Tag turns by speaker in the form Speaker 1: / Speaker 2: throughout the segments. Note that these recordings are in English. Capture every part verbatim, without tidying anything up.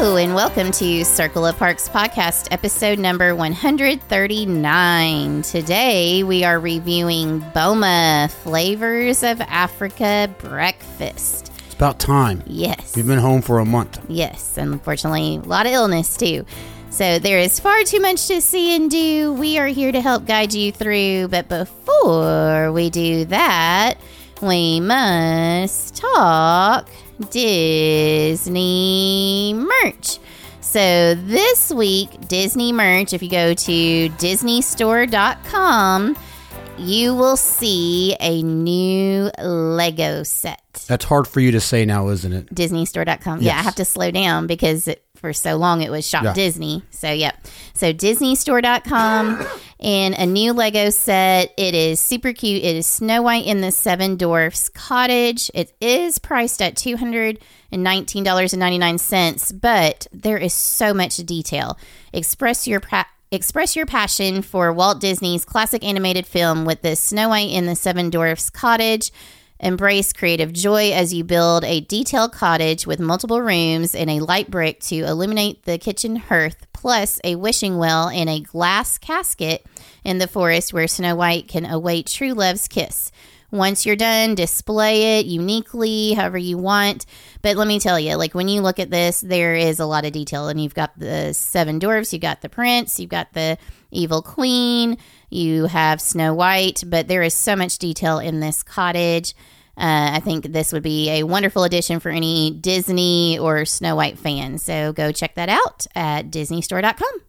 Speaker 1: Hello, and welcome to Circle of Parks podcast, episode number one hundred thirty-nine. Today, we are reviewing Boma Flavors of Africa Breakfast.
Speaker 2: It's about time.
Speaker 1: Yes.
Speaker 2: We've been home for a month.
Speaker 1: Yes, and unfortunately, a lot of illness, too. So there is far too much to see and do. We are here to help guide you through, but before we do that, we must talk Disney merch. So this week, Disney merch, if you go to disney store dot com, you will see a new Lego set.
Speaker 2: That's hard for you to say now, isn't it?
Speaker 1: disney store dot com.
Speaker 2: Yes.
Speaker 1: Yeah, I have to slow down because it, for so long it was Shop
Speaker 2: Yeah.
Speaker 1: Disney. So, yeah. So, disney store dot com and a new Lego set. It is super cute. It is Snow White and the Seven Dwarfs Cottage. It is priced at two hundred nineteen dollars and ninety-nine cents, but there is so much detail. Express your pra- Express your passion for Walt Disney's classic animated film with the Snow White and the Seven Dwarfs Cottage. Embrace creative joy as you build a detailed cottage with multiple rooms and a light brick to illuminate the kitchen hearth, plus a wishing well and a glass casket in the forest where Snow White can await true love's kiss. Once you're done, display it uniquely, however you want. But let me tell you, like when you look at this, there is a lot of detail. And you've got the seven dwarfs, you've got the prince, you've got the evil queen, you have Snow White. But there is so much detail in this cottage. Uh, I think this would be a wonderful addition for any Disney or Snow White fans. So go check that out at disney store dot com.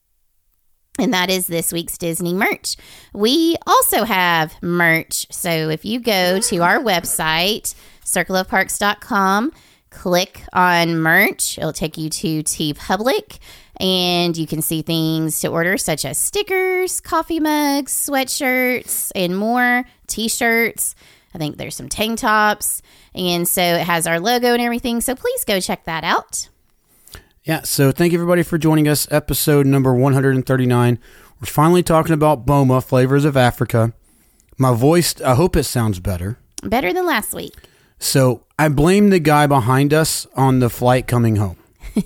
Speaker 1: And that is this week's Disney merch. We also have merch. So if you go to our website, circle of parks dot com, click on merch, it'll take you to TeePublic, and you can see things to order such as stickers, coffee mugs, sweatshirts, and more, t-shirts. I think there's some tank tops. And so it has our logo and everything. So please go check that out.
Speaker 2: Yeah, so thank you everybody for joining us. Episode number one hundred thirty-nine. We're finally talking about Boma Flavors of Africa. My voice, I hope it sounds better.
Speaker 1: Better than last week.
Speaker 2: So I blame the guy behind us on the flight coming home.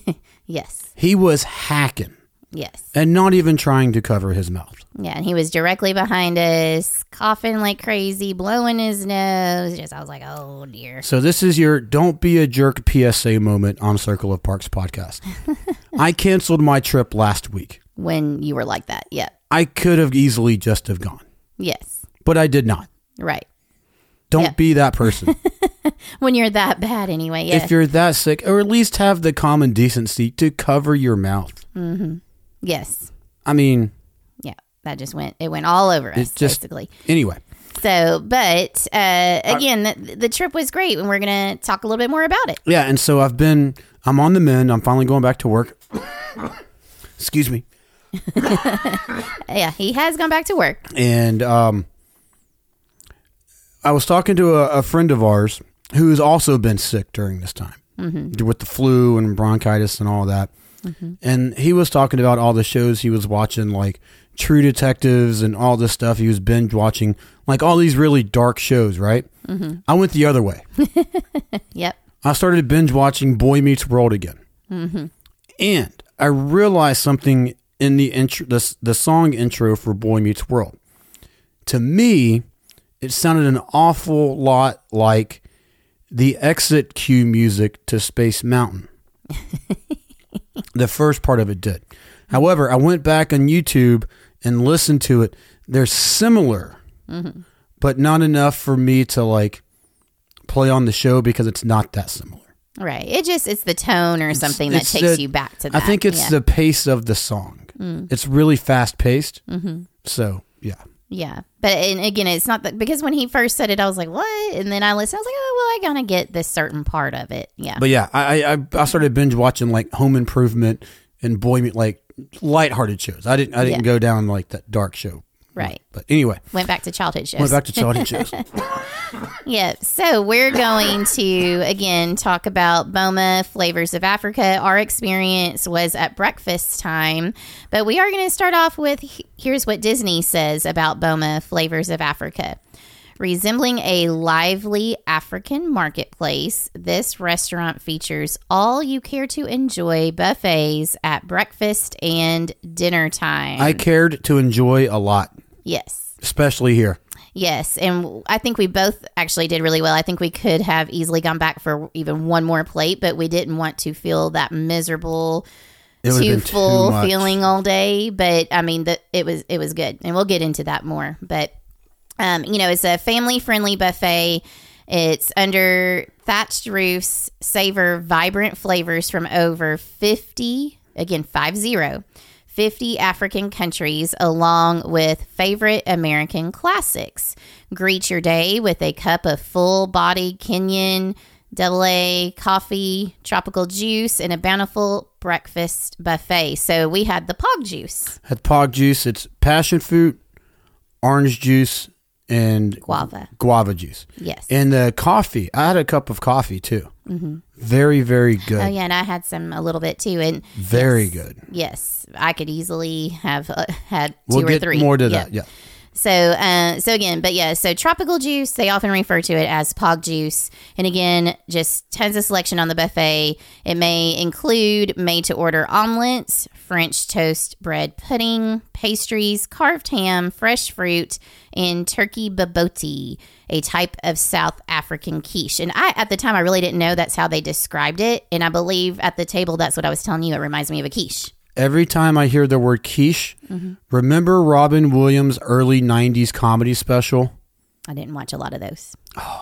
Speaker 1: Yes.
Speaker 2: He was hacking.
Speaker 1: Yes.
Speaker 2: And not even trying to cover his mouth.
Speaker 1: Yeah, and he was directly behind us, coughing like crazy, blowing his nose. Just, I was like, oh, dear.
Speaker 2: So this is your Don't Be a Jerk P S A moment on Circle of Parks podcast. I canceled my trip last week.
Speaker 1: When you were like that, yeah.
Speaker 2: I could have easily just have gone.
Speaker 1: Yes.
Speaker 2: But I did not.
Speaker 1: Right.
Speaker 2: Don't
Speaker 1: Yeah.
Speaker 2: be that person.
Speaker 1: When you're that bad anyway, yeah.
Speaker 2: If you're that sick, or at least have the common decency to cover your mouth.
Speaker 1: Mm-hmm. Yes.
Speaker 2: I mean...
Speaker 1: Yeah, that just went, it went all over us,
Speaker 2: It just-
Speaker 1: basically.
Speaker 2: Anyway.
Speaker 1: So, but, uh, again, the, the trip was great, and we're going to talk a little bit more about it.
Speaker 2: Yeah, and so I've been... I'm on the mend. I'm finally going back to work. Excuse me.
Speaker 1: Yeah, he has gone back to work.
Speaker 2: And um, I was talking to a, a friend of ours who's also been sick during this time. Mm-hmm. With the flu and bronchitis and all that. Mm-hmm. And he was talking about all the shows he was watching, like True Detectives and all this stuff. He was binge watching, like all these really dark shows, right? Mm-hmm. I went the other way.
Speaker 1: Yep.
Speaker 2: I started binge watching Boy Meets World again. Mm-hmm. And I realized something in the intro, the, the song intro for Boy Meets World. To me, it sounded an awful lot like the exit cue music to Space Mountain. The first part of it did. However, I went back on YouTube and listened to it. They're similar, mm-hmm. but not enough for me to like play on the show because it's not that similar.
Speaker 1: Right. It just, it's the tone or
Speaker 2: It's-
Speaker 1: something that
Speaker 2: it's
Speaker 1: takes
Speaker 2: the-
Speaker 1: you back to that.
Speaker 2: I think it's
Speaker 1: yeah.
Speaker 2: the pace of the song. Mm. It's really fast paced. Mm-hmm. So, yeah.
Speaker 1: Yeah. But and again, it's not that, because when he first said it, I was like, what? And then I listened, I was like, oh, well, I gotta get this certain part of it. Yeah.
Speaker 2: But yeah, I I, I started binge watching like Home Improvement and Boy Meet, like lighthearted shows. I didn't I didn't
Speaker 1: Yeah.
Speaker 2: go down like that dark show.
Speaker 1: Right.
Speaker 2: But anyway.
Speaker 1: Went back to childhood shows.
Speaker 2: Went back to childhood shows.
Speaker 1: Yeah. So we're going to, again, talk about Boma Flavors of Africa. Our experience was at breakfast time. But we are going to start off with, here's what Disney says about Boma Flavors of Africa. Resembling a lively African marketplace, this restaurant features all you care to enjoy buffets at breakfast and dinner time.
Speaker 2: I cared to enjoy a lot.
Speaker 1: Yes.
Speaker 2: Especially here.
Speaker 1: Yes, and I think we both actually did really well. I think we could have easily gone back for even one more plate, but we didn't want to feel that miserable,
Speaker 2: It would've
Speaker 1: too
Speaker 2: been
Speaker 1: full
Speaker 2: too much.
Speaker 1: feeling all day. But I mean, the, it was it was good, and we'll get into that more. But um, you know, it's a family friendly buffet. It's under thatched roofs, savor vibrant flavors from over fifty, again five zero. fifty African countries, along with favorite American classics. Greet your day with a cup of full-bodied Kenyan double A coffee, tropical juice, and a bountiful breakfast buffet. So we had the pog juice.
Speaker 2: Had pog juice. It's passion fruit, orange juice, and
Speaker 1: Guava.
Speaker 2: guava juice.
Speaker 1: Yes.
Speaker 2: And the coffee. I had a cup of coffee too. Mm-hmm. Very, very good.
Speaker 1: Oh, yeah, and I had some a little bit too. And
Speaker 2: Very
Speaker 1: yes,
Speaker 2: good.
Speaker 1: Yes, I could easily have uh, had two
Speaker 2: We'll
Speaker 1: or
Speaker 2: get
Speaker 1: three.
Speaker 2: more to
Speaker 1: Yeah.
Speaker 2: that. Yeah.
Speaker 1: So, uh, so again, but yeah, so tropical juice, they often refer to it as pog juice. And again, just tons of selection on the buffet. It may include made to order omelets, French toast bread pudding, pastries, carved ham, fresh fruit, and turkey baboti, a type of South African quiche. And I, at the time, I really didn't know that's how they described it. And I believe at the table, that's what I was telling you. It reminds me of a quiche.
Speaker 2: Every time I hear the word quiche,
Speaker 1: Mm-hmm.
Speaker 2: remember Robin Williams' early nineties comedy special?
Speaker 1: I didn't watch a lot of those.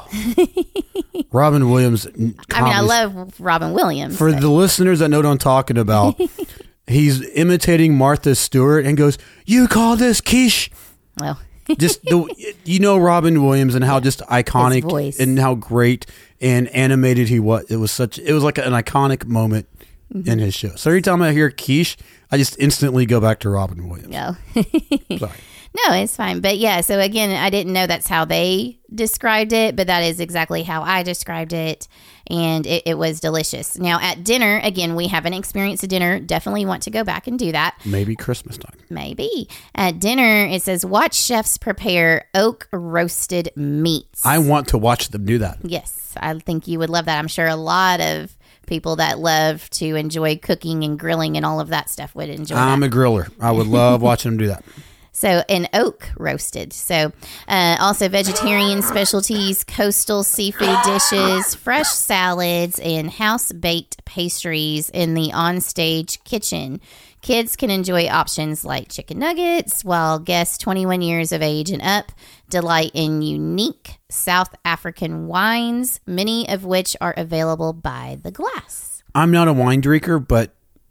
Speaker 2: Robin Williams.
Speaker 1: I mean, I
Speaker 2: comedy-
Speaker 1: love Robin Williams.
Speaker 2: For
Speaker 1: but-
Speaker 2: the listeners that know what I'm talking about, he's imitating Martha Stewart and goes, "You call this quiche?"
Speaker 1: well,
Speaker 2: Just the, you know Robin Williams and how just iconic
Speaker 1: voice.
Speaker 2: and how great and animated he was. It was such. It was like an iconic moment
Speaker 1: Mm-hmm.
Speaker 2: in his show. So every time I hear quiche, I just instantly go back to Robin Williams.
Speaker 1: no.
Speaker 2: Sorry.
Speaker 1: No, it's fine. But yeah, so again, I didn't know that's how they described it, but that is exactly how I described it. And it, it was delicious. Now, at dinner, again, we haven't experienced a dinner. Definitely want to go back and do that.
Speaker 2: Maybe Christmas time.
Speaker 1: Maybe. At dinner, it says, watch chefs prepare oak roasted meats.
Speaker 2: I want to watch them do that.
Speaker 1: Yes, I think you would love that. I'm sure a lot of people that love to enjoy cooking and grilling and all of that stuff would enjoy
Speaker 2: I'm
Speaker 1: that.
Speaker 2: a griller. I would love watching them do that.
Speaker 1: So, an oak roasted. So, uh, also vegetarian specialties, coastal seafood dishes, fresh salads, and house-baked pastries in the onstage kitchen. Kids can enjoy options like chicken nuggets, while guests twenty-one years of age and up delight in unique South African wines, many of which are available by the glass.
Speaker 2: I'm not a wine drinker, but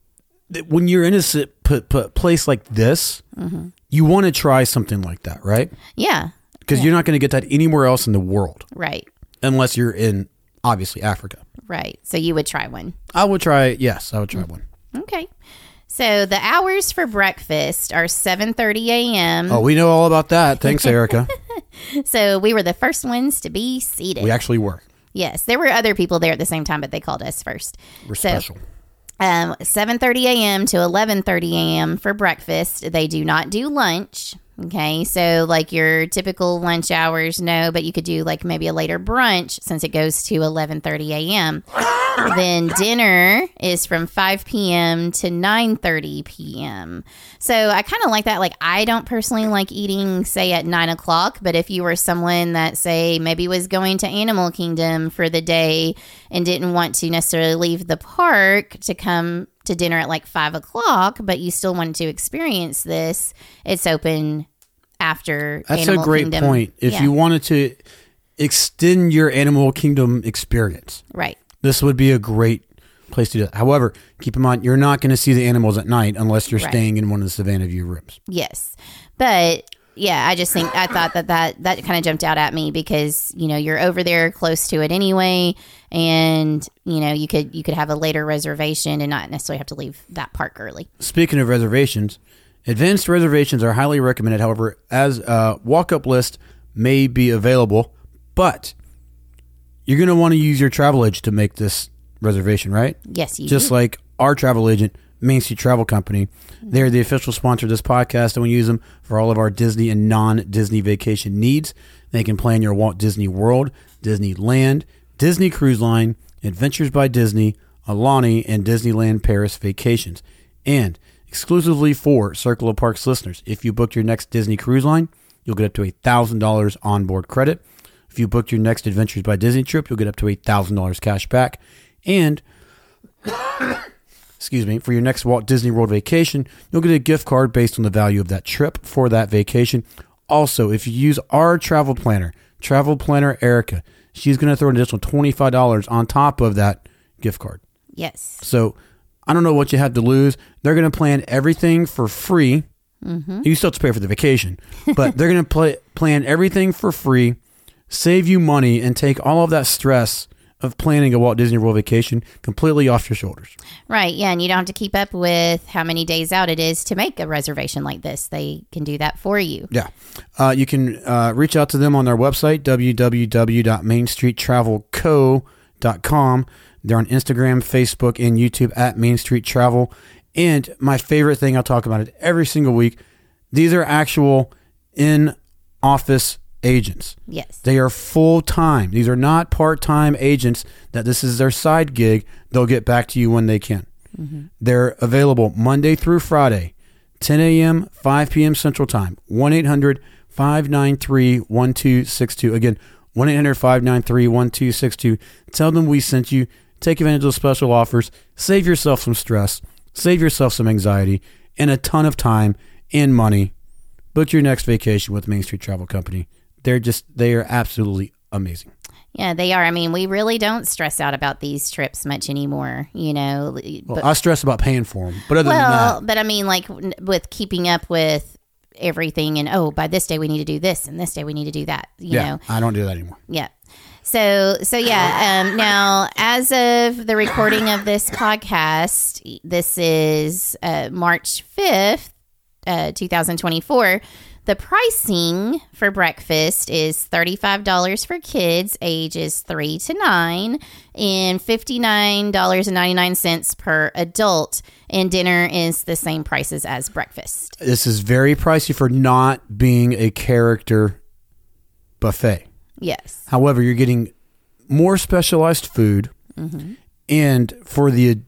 Speaker 2: th- when you're in a si- p- p- place like this,
Speaker 1: Mm-hmm.
Speaker 2: you want to try something like that, right?
Speaker 1: Yeah,
Speaker 2: Because you're not going to get that anywhere else in the world,
Speaker 1: right,
Speaker 2: unless you're in, obviously, Africa.
Speaker 1: right. So, you would try one.
Speaker 2: I would try, yes, I would try one.
Speaker 1: Okay. So the hours for breakfast are seven thirty a.m.
Speaker 2: Oh, we know all about that. Thanks, Erica.
Speaker 1: So we were the first ones to be seated.
Speaker 2: We actually were.
Speaker 1: Yes, there were other people there at the same time, but they called us first.
Speaker 2: We're
Speaker 1: so,
Speaker 2: special.
Speaker 1: Um, seven thirty a.m. to eleven thirty a.m. for breakfast. They do not do lunch. Okay, so like your typical lunch hours, no, but you could do like maybe a later brunch since it goes to eleven thirty a.m. Then dinner is from five p.m. to nine thirty p.m. So I kind of like that. Like I don't personally like eating, say, at nine o'clock, but if you were someone that, say, maybe was going to Animal Kingdom for the day and didn't want to necessarily leave the park to come to dinner at like five o'clock, but you still wanted to experience this, it's open after
Speaker 2: That's
Speaker 1: Animal
Speaker 2: a great
Speaker 1: Kingdom.
Speaker 2: point. If
Speaker 1: Yeah.
Speaker 2: you wanted to extend your Animal Kingdom experience,
Speaker 1: Right.
Speaker 2: this would be a great place to do that. However, keep in mind, you're not going to see the animals at night unless you're
Speaker 1: Right.
Speaker 2: staying in one of the Savannah View rooms.
Speaker 1: Yes. But yeah, I just think I thought that that, that kind of jumped out at me because, you know, you're over there close to it anyway. And, you know, you could you could have a later reservation and not necessarily have to leave that park early.
Speaker 2: Speaking of reservations, advanced reservations are highly recommended. However, as a walk-up list may be available, but you're going to want to use your travel agent to make this reservation, right?
Speaker 1: Yes, you
Speaker 2: Just
Speaker 1: do.
Speaker 2: like our travel agent, Main Street Travel Company. They're the official sponsor of this podcast, and we use them for all of our Disney and non-Disney vacation needs. They can plan your Walt Disney World, Disneyland, Disney Cruise Line, Adventures by Disney, Alani, and Disneyland Paris vacations. And exclusively for Circle of Parks listeners, if you book your next Disney Cruise Line, you'll get up to one thousand dollars onboard credit. If you booked your next Adventures by Disney trip, you'll get up to one thousand dollars cash back. And, excuse me, for your next Walt Disney World vacation, you'll get a gift card based on the value of that trip for that vacation. Also, if you use our travel planner, Travel Planner Erica, she's going to throw an additional twenty-five dollars on top of that gift card.
Speaker 1: Yes.
Speaker 2: So I don't know what you have to lose. They're going to plan everything for free. Mm-hmm. You still have to pay for the vacation, but they're going to play, plan everything for free, save you money, and take all of that stress of planning a Walt Disney World vacation completely off your shoulders.
Speaker 1: Right. Yeah. And you don't have to keep up with how many days out it is to make a reservation like this. They can do that for you.
Speaker 2: Yeah. Uh, you can uh, reach out to them on their website, w w w dot main street travel co dot com. They're on Instagram, Facebook, and YouTube at Main Street Travel. And my favorite thing, I'll talk about it every single week, these are actual in-office agents.
Speaker 1: Yes.
Speaker 2: They are full-time. These are not part-time agents that this is their side gig. They'll get back to you when they can. Mm-hmm. They're available Monday through Friday, ten a.m., five p.m. Central Time, one eight hundred five nine three one two six two. Again, one eight hundred five nine three one two six two. Tell them we sent you. Take advantage of special offers. Save yourself some stress. Save yourself some anxiety and a ton of time and money. Book your next vacation with Main Street Travel Company. They're just, they are absolutely amazing.
Speaker 1: Yeah, they are. I mean, we really don't stress out about these trips much anymore, you know.
Speaker 2: Well,
Speaker 1: but,
Speaker 2: I stress about paying for them. But other
Speaker 1: well,
Speaker 2: than that.
Speaker 1: But I mean, like with keeping up with everything and, oh, by this day we need to do this and this day we need to do that, you
Speaker 2: yeah,
Speaker 1: know.
Speaker 2: I don't do that anymore.
Speaker 1: Yeah. So, so yeah, um, now as of the recording of this podcast, this is uh, March fifth, uh, twenty twenty-four. The pricing for breakfast is thirty-five dollars for kids ages three to nine and fifty-nine dollars and ninety-nine cents per adult. And dinner is the same prices as breakfast.
Speaker 2: This is very pricey for not being a character buffet.
Speaker 1: Yes.
Speaker 2: However, you're getting more specialized food. Mm-hmm. And for the,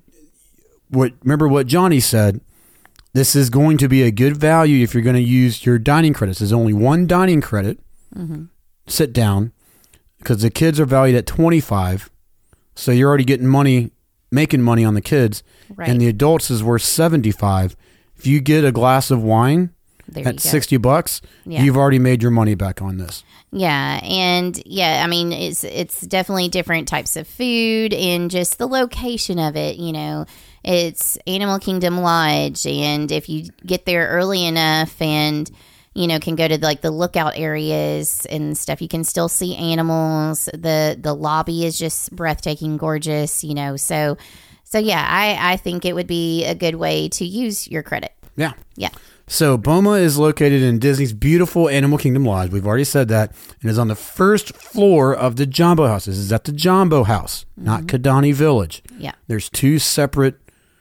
Speaker 2: what remember what Johnny said, this is going to be a good value if you're going to use your dining credits. There's only one dining credit. Mm-hmm. Sit down, because the kids are valued at twenty-five. So you're already getting money, making money on the kids. Right. And the adults is worth seventy-five. If you get a glass of wine there at sixty bucks, yeah. You've already made your money back on this.
Speaker 1: Yeah, and yeah, I mean, it's it's definitely different types of food and just the location of it, you know. It's Animal Kingdom Lodge, and if you get there early enough and, you know, can go to like the lookout areas and stuff, you can still see animals. The the lobby is just breathtaking, gorgeous, you know. So, so yeah, I, I think it would be a good way to use your credit.
Speaker 2: Yeah.
Speaker 1: Yeah. So
Speaker 2: Boma is located in Disney's beautiful Animal Kingdom Lodge. We've already said that. And is on the first floor of the Jambo House. This is at the Jambo House, mm-hmm. not Kidani Village.
Speaker 1: Yeah.
Speaker 2: There's two separate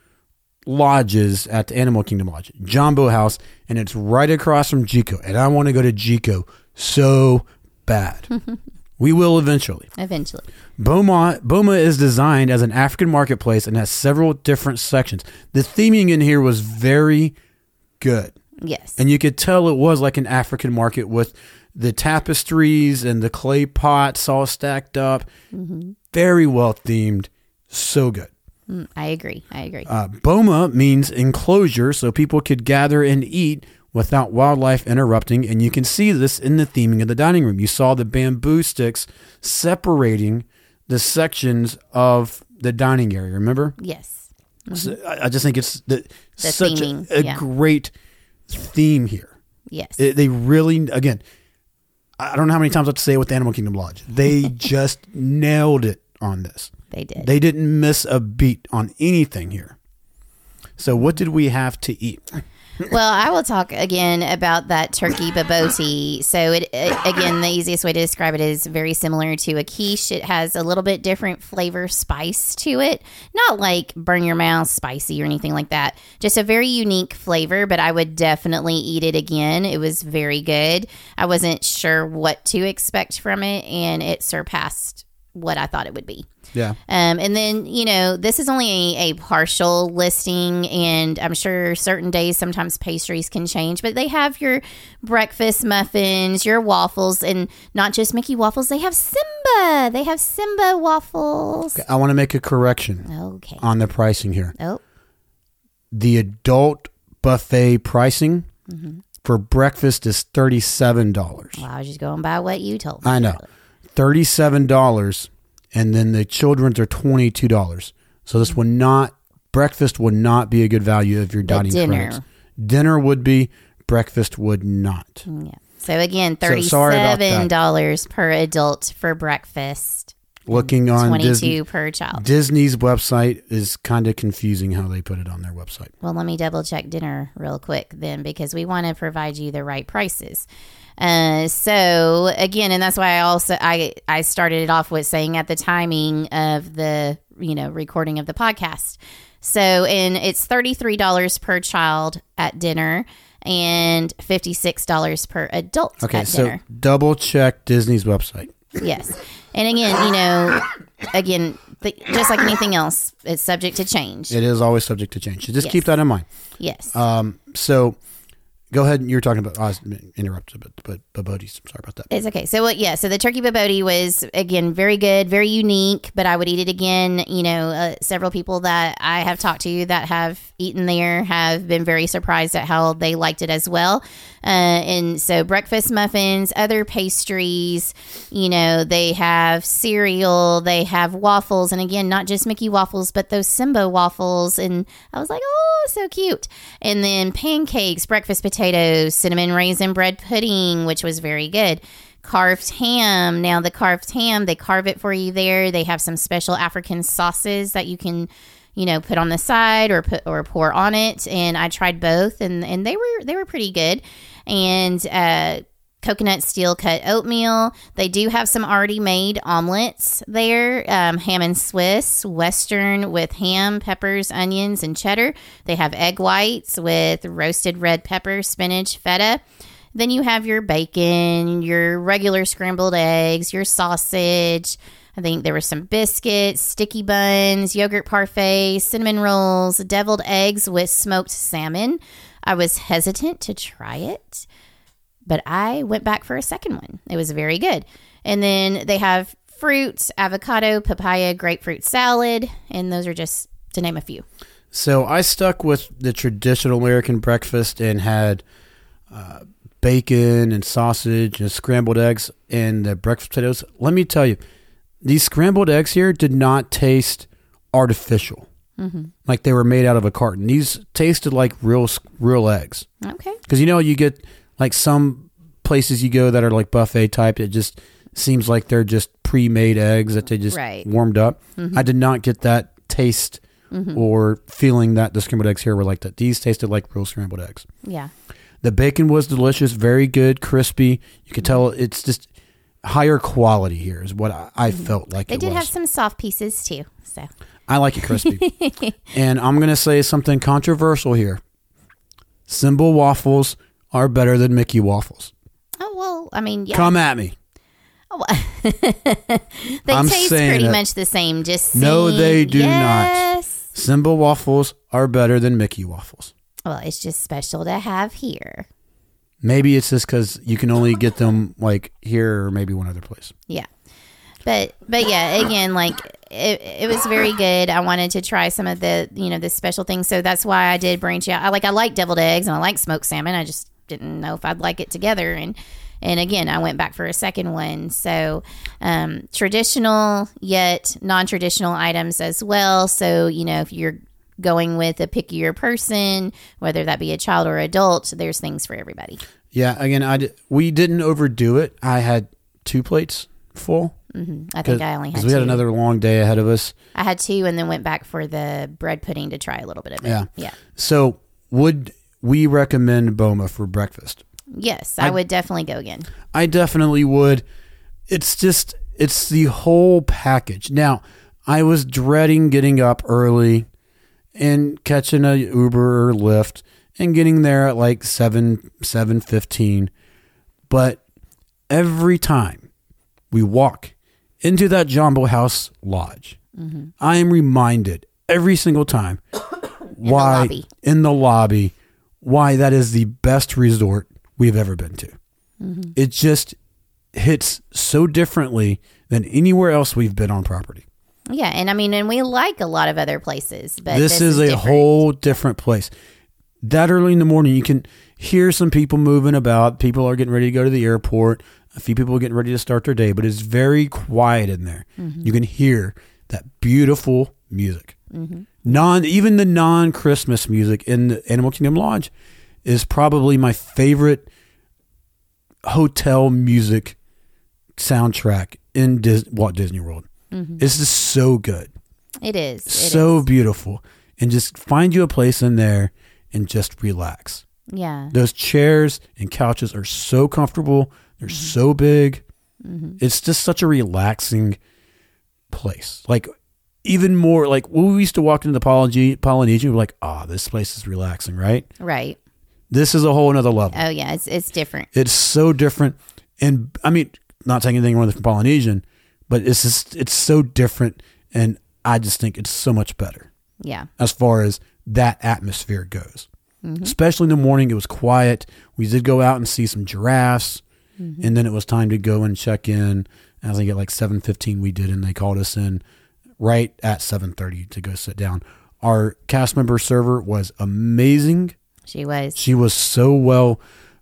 Speaker 2: lodges at the Animal Kingdom Lodge. Jambo House, and it's right across from Jiko. And I want to go to Jiko so bad. We will eventually.
Speaker 1: Eventually.
Speaker 2: Boma, Boma is designed as an African marketplace and has several different sections. The theming in here was very good.
Speaker 1: Yes.
Speaker 2: And you could tell it was like an African market with the tapestries and the clay pots all stacked up. Mm-hmm. Very well themed. So good.
Speaker 1: Mm, I agree. I agree.
Speaker 2: Uh, Boma means enclosure, so people could gather and eat without wildlife interrupting. And you can see this in the theming of the dining room. You saw the bamboo sticks separating the sections of the dining area. Remember?
Speaker 1: Yes.
Speaker 2: Mm-hmm. So I, I just think it's the,
Speaker 1: the
Speaker 2: such
Speaker 1: theming,
Speaker 2: a, a
Speaker 1: yeah.
Speaker 2: great theme here.
Speaker 1: Yes.
Speaker 2: It, they really, again, I don't know how many times I have to say it with the Animal Kingdom Lodge. They just nailed it on this.
Speaker 1: They did.
Speaker 2: They didn't miss a beat on anything here. So what did we have to eat?
Speaker 1: Well, I will talk again about that turkey bobotie. So, it again, the easiest way to describe it is very similar to a quiche. It has a little bit different flavor spice to it. Not like burn your mouth spicy or anything like that. Just a very unique flavor, but I would definitely eat it again. It was very good. I wasn't sure what to expect from it, and it surpassed what I thought it would be.
Speaker 2: Yeah.
Speaker 1: Um, and then, you know, this is only a, a partial listing, and I'm sure certain days, sometimes pastries can change, but they have your breakfast muffins, your waffles, and not just Mickey waffles. They have Simba. They have Simba waffles.
Speaker 2: Okay, I want to make a correction
Speaker 1: Okay.
Speaker 2: on the pricing here.
Speaker 1: Oh,
Speaker 2: The adult buffet pricing
Speaker 1: mm-hmm.
Speaker 2: for breakfast is thirty-seven dollars.
Speaker 1: well, I was just going by what you told me.
Speaker 2: I know. thirty-seven dollars. And then the children's are twenty-two dollars. So this would not, breakfast would not be a good value if you're
Speaker 1: But
Speaker 2: dining
Speaker 1: dinner.
Speaker 2: credits. Dinner would be, breakfast would not.
Speaker 1: Yeah. So again,
Speaker 2: So sorry about that.
Speaker 1: thirty-seven dollars per adult for breakfast.
Speaker 2: Looking on
Speaker 1: twenty-two
Speaker 2: Disney,
Speaker 1: per child.
Speaker 2: Disney's website is kind of confusing how they put it on their website.
Speaker 1: Well, let me double check dinner real quick then, because we want to provide you the right prices. Uh, so again, and that's why I also I I started it off with saying at the timing of the you know recording of the podcast. So and it's thirty-three dollars per child at dinner and fifty-six dollars per adult
Speaker 2: Okay,
Speaker 1: at
Speaker 2: so
Speaker 1: dinner.
Speaker 2: double check Disney's website.
Speaker 1: Yes, and again, you know, again, the, just like anything else, it's subject to change.
Speaker 2: It is always subject to change. So just
Speaker 1: Yes.
Speaker 2: keep that in mind.
Speaker 1: Yes.
Speaker 2: Um, so go ahead. You were talking about, I was interrupted, but, but, but Bodie's, sorry about that.
Speaker 1: It's okay. So, what? Yeah. So the turkey bobotie was again very good, very unique. But I would eat it again. You know, uh, several people that I have talked to that have eaten there have been very surprised at how they liked it as well. Uh, and so breakfast muffins, other pastries. You know, they have cereal, they have waffles, and again, not just Mickey waffles, but those Simba waffles. And I was like, oh, so cute. And then pancakes, breakfast potatoes, cinnamon raisin bread pudding, which was very good. Carved ham. Now the carved ham, they carve it for you there. They have some special African sauces that you can, you know, put on the side or put or pour on it. And I tried both, and and they were they were pretty good. And uh, coconut steel cut oatmeal. They do have some already made omelets there. Um, ham and Swiss, Western with ham, peppers, onions, and cheddar. They have egg whites with roasted red pepper, spinach, feta. Then you have your bacon, your regular scrambled eggs, your sausage. I think there were some biscuits, sticky buns, yogurt parfait, cinnamon rolls, deviled eggs with smoked salmon. I was hesitant to try it, but I went back for a second one. It was very good. And then they have fruits, avocado, papaya, grapefruit salad, and those are just to name a few.
Speaker 2: So I stuck with the traditional American breakfast and had uh, bacon and sausage and scrambled eggs and the breakfast potatoes. Let me tell you, these scrambled eggs here did not taste artificial. Mm-hmm. Like they were made out of a carton. These tasted like real real eggs.
Speaker 1: Okay.
Speaker 2: Because, you know, you get like some places you go that are like buffet type. It just seems like they're just pre-made eggs that they just
Speaker 1: Right.
Speaker 2: warmed up.
Speaker 1: Mm-hmm.
Speaker 2: I did not get that taste
Speaker 1: Mm-hmm.
Speaker 2: or feeling that the scrambled eggs here were like that. These tasted like real scrambled eggs.
Speaker 1: Yeah.
Speaker 2: The bacon was delicious, very good, crispy. You could tell it's just higher quality here is what I, I felt like
Speaker 1: They
Speaker 2: it
Speaker 1: did
Speaker 2: was.
Speaker 1: have some soft pieces too. So
Speaker 2: I like it crispy. And I'm going to say something controversial here. Simba waffles are better than Mickey waffles.
Speaker 1: oh well, I mean, yeah.
Speaker 2: Come at me.
Speaker 1: Oh, well. they
Speaker 2: I'm
Speaker 1: taste
Speaker 2: saying
Speaker 1: pretty
Speaker 2: it.
Speaker 1: much the same. Just
Speaker 2: No,
Speaker 1: seeing-
Speaker 2: they do not.
Speaker 1: yes.
Speaker 2: Simba waffles are better than Mickey waffles.
Speaker 1: Well, it's just special to have here.
Speaker 2: Maybe it's just because you can only get them like here or maybe one other place.
Speaker 1: Yeah. But but yeah, again, like it, it was very good. I wanted to try some of the, you know, the special things. So that's why I did branch out. I like I like deviled eggs and I like smoked salmon. I just didn't know if I'd like it together. And and again, I went back for a second one. So um, traditional yet non-traditional items as well. So, you know, if you're going with a pickier person, whether that be a child or adult, there's things for everybody.
Speaker 2: Yeah, again, I did, we didn't overdo it. I had two plates full.
Speaker 1: Mm-hmm. I think I only had
Speaker 2: Because we
Speaker 1: two.
Speaker 2: had another long day ahead of us.
Speaker 1: I had two and then went back for the bread pudding to try a little bit of it.
Speaker 2: Yeah.
Speaker 1: Yeah.
Speaker 2: So would we recommend Boma for breakfast.
Speaker 1: Yes, I,
Speaker 2: I-
Speaker 1: would definitely go again.
Speaker 2: I definitely would. It's just, it's the whole package. Now, I was dreading getting up early and catching a Uber or Lyft and getting there at like seven, seven fifteen. But every time we walk into that Jumbo House Lodge, mm-hmm. I am reminded every single time why
Speaker 1: the
Speaker 2: in the lobby, why that is the best resort we've ever been to. Mm-hmm. It just hits so differently than anywhere else we've been on property.
Speaker 1: Yeah, and I mean, and we like a lot of other places, but
Speaker 2: this,
Speaker 1: this
Speaker 2: is,
Speaker 1: is
Speaker 2: a
Speaker 1: different.
Speaker 2: whole different place. That early in the morning, you can hear some people moving about. People are getting ready to go to the airport. A few people are getting ready to start their day, but it's very quiet in there. Mm-hmm. You can hear that beautiful music. Mm-hmm. Non, even the non-Christmas music in the Animal Kingdom Lodge is probably my favorite hotel music soundtrack in Dis- Walt Disney World. Mm-hmm. It's just so good.
Speaker 1: It is. It
Speaker 2: so
Speaker 1: is.
Speaker 2: beautiful. And just find you a place in there and just relax.
Speaker 1: Yeah.
Speaker 2: Those chairs and couches are so comfortable. They're mm-hmm. so big. Mm-hmm. It's just such a relaxing place. Like, even more, like, when we used to walk into the Polynesia, Polynesian, we're like, ah, oh, this place is relaxing, right?
Speaker 1: Right.
Speaker 2: This is a whole nother level.
Speaker 1: Oh, yeah. It's it's different.
Speaker 2: It's so different. And, I mean, not taking anything wrong from Polynesian, but it's just, it's so different. And I just think it's so much better.
Speaker 1: Yeah.
Speaker 2: As far as that atmosphere goes. Mm-hmm. Especially in the morning, it was quiet. We did go out and see some giraffes. Mm-hmm. And then it was time to go and check in. I think at like seven fifteen we did, and they called us in right at seven thirty to go sit down. Our cast member server was amazing.
Speaker 1: She was.
Speaker 2: She was so well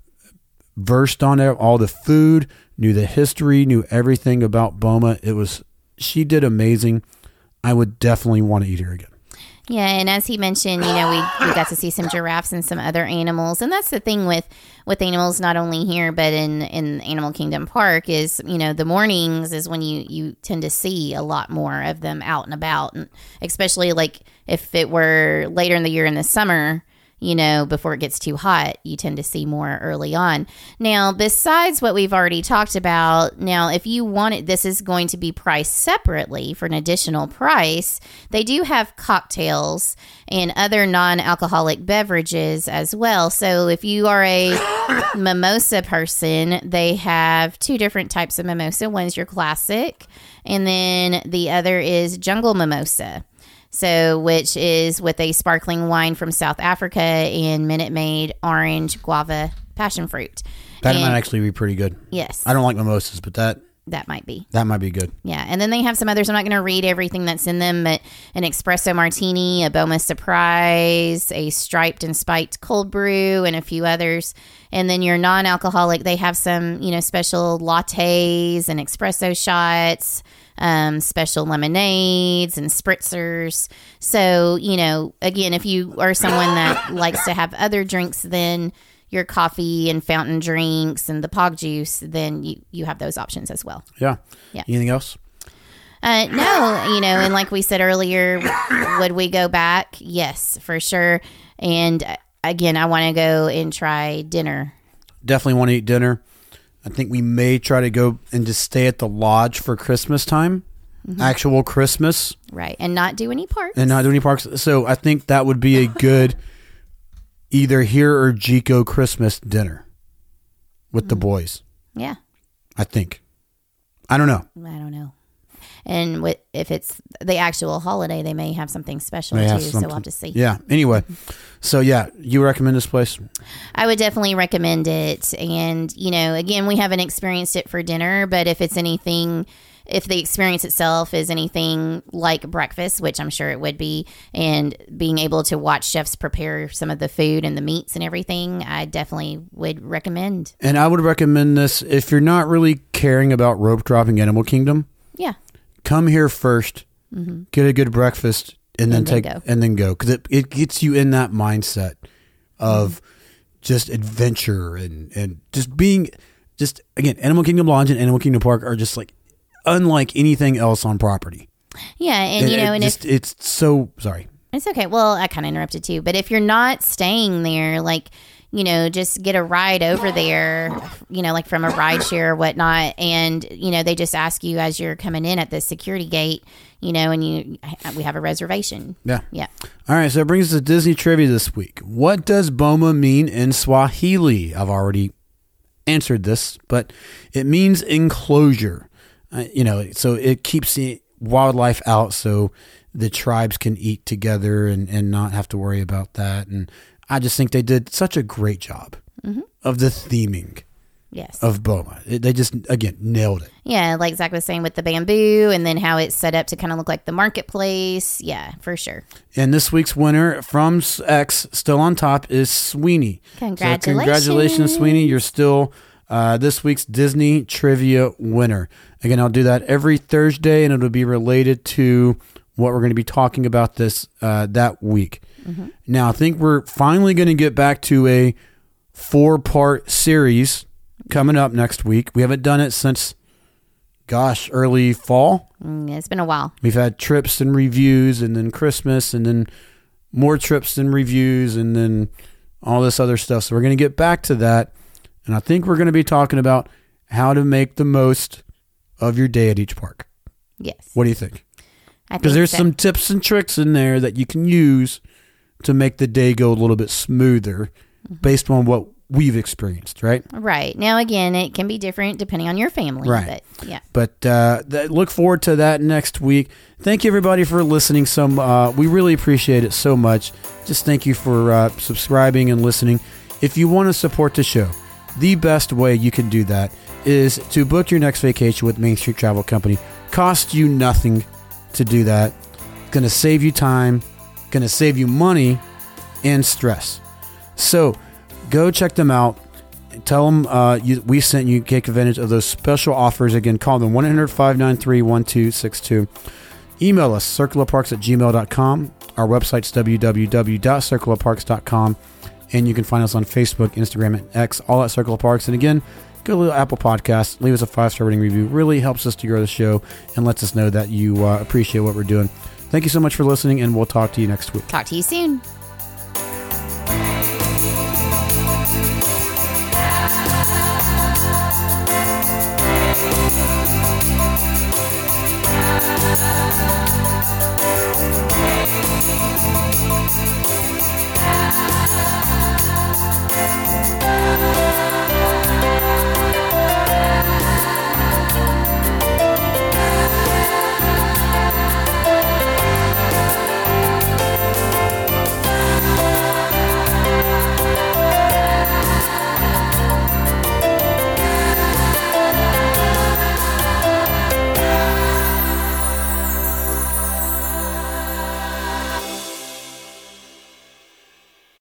Speaker 2: versed on all the food, knew the history, knew everything about Boma. It was, she did amazing. I would definitely want to eat her again.
Speaker 1: Yeah, and as he mentioned, you know, we, we got to see some giraffes and some other animals. And that's the thing with, with animals, not only here, but in, in Animal Kingdom Park is, you know, the mornings is when you, you tend to see a lot more of them out and about. And especially like if it were later in the year in the summer, you know, before it gets too hot, you tend to see more early on. Now, besides what we've already talked about, now, if you want it, this is going to be priced separately for an additional price. They do have cocktails and other non-alcoholic beverages as well. So if you are a mimosa person, they have two different types of mimosa. One's your classic, and then the other is jungle mimosa. So, which is with a sparkling wine from South Africa and Minute Maid orange guava passion fruit.
Speaker 2: That
Speaker 1: and,
Speaker 2: might actually be pretty good.
Speaker 1: Yes.
Speaker 2: I don't like mimosas, but that
Speaker 1: that might be.
Speaker 2: That might be good.
Speaker 1: Yeah. And then they have some others. I'm not going to read everything that's in them, but an espresso martini, a Boma surprise, a striped and spiked cold brew, and a few others. And then your non-alcoholic, they have some, you know, special lattes and espresso shots. Um, special lemonades and spritzers. So, you know, again, if you are someone that likes to have other drinks than your coffee and fountain drinks and the pog juice, then you, you have those options as well.
Speaker 2: Yeah.
Speaker 1: Yeah.
Speaker 2: Anything else?
Speaker 1: Uh, no, you know, and like we said earlier, would we go back? Yes, for sure. And uh, again, I want to go and try dinner.
Speaker 2: Definitely want to eat dinner. I think we may try to go and just stay at the lodge for Christmas time, mm-hmm. actual Christmas.
Speaker 1: Right, and not do any parks.
Speaker 2: And not do any parks. So I think that would be a good either here or Jico Christmas dinner with mm-hmm. the boys.
Speaker 1: Yeah.
Speaker 2: I think. I don't know.
Speaker 1: I don't know. And with, if it's the actual holiday, they may have something special
Speaker 2: may
Speaker 1: too,
Speaker 2: something.
Speaker 1: so we'll have to see.
Speaker 2: Yeah, anyway. So yeah, you recommend this place?
Speaker 1: I would definitely recommend it. And, you know, again, we haven't experienced it for dinner, but if it's anything, if the experience itself is anything like breakfast, which I'm sure it would be, and being able to watch chefs prepare some of the food and the meats and everything, I definitely would recommend.
Speaker 2: And I would recommend this if you're not really caring about rope dropping Animal Kingdom.
Speaker 1: Yeah.
Speaker 2: Come here first, mm-hmm. get a good breakfast, and then and take then and then go, because it, it gets you in that mindset of mm-hmm. just adventure and, and just being just again Animal Kingdom Lodge and Animal Kingdom Park are just like unlike anything else on property.
Speaker 1: Yeah, and
Speaker 2: it,
Speaker 1: you know,
Speaker 2: it
Speaker 1: and
Speaker 2: just,
Speaker 1: if
Speaker 2: it's so sorry.
Speaker 1: It's okay. Well, I kind of interrupted too. But if you're not staying there, like, you know, just get a ride over there, you know, like from a ride share or whatnot. And, you know, they just ask you as you're coming in at the security gate, you know, and you we have a reservation.
Speaker 2: Yeah.
Speaker 1: Yeah.
Speaker 2: All right. So it brings us to Disney trivia this week. What does Boma mean in Swahili? I've already answered this, but it means enclosure. Uh, you know, so it keeps the wildlife out so the tribes can eat together and, and not have to worry about that. And I just think they did such a great job mm-hmm. of the theming
Speaker 1: yes.
Speaker 2: of Boma. It, they just, again, nailed it.
Speaker 1: Yeah, like Zach was saying with the bamboo and then how it's set up to kind of look like the marketplace. Yeah, for sure.
Speaker 2: And this week's winner from X, still on top, is Sweeney.
Speaker 1: Congratulations.
Speaker 2: So congratulations, Sweeney. You're still uh, this week's Disney Trivia winner. Again, I'll do that every Thursday, and it'll be related to what we're going to be talking about this uh, that week. Mm-hmm. Now, I think we're finally going to get back to a four-part series coming up next week. We haven't done it since, gosh, early fall.
Speaker 1: Mm, it's been a while.
Speaker 2: We've had trips and reviews, and then Christmas, and then more trips and reviews, and then all this other stuff. So we're going to get back to that, and I think we're going to be talking about how to make the most of your day at each park.
Speaker 1: Yes.
Speaker 2: What do you think?
Speaker 1: Because
Speaker 2: there's
Speaker 1: so.
Speaker 2: some tips and tricks in there that you can use to make the day go a little bit smoother mm-hmm. based on what we've experienced, right?
Speaker 1: Right. Now, again, it can be different depending on your family.
Speaker 2: Right.
Speaker 1: But, yeah.
Speaker 2: But uh, th- look forward to that next week. Thank you, everybody, for listening. Some uh, we really appreciate it so much. Just thank you for uh, subscribing and listening. If you want to support the show, the best way you can do that is to book your next vacation with Main Street Travel Company. Cost you nothing to do that. Going to save you time, going to save you money and stress. So go check them out. Tell them uh, you, we sent you. Take advantage of those special offers. Again, call them one eight hundred, five nine three, one two six two. Email us circle of parks at gmail dot com. Our website's w w w dot circle of parks dot com. And you can find us on Facebook, Instagram, and X, all at Circle of Parks. And again, go to Apple Podcasts, leave us a five-star rating review. Really helps us to grow the show and lets us know that you uh, appreciate what we're doing. Thank you so much for listening, and we'll talk to you next week.
Speaker 1: Talk to you soon.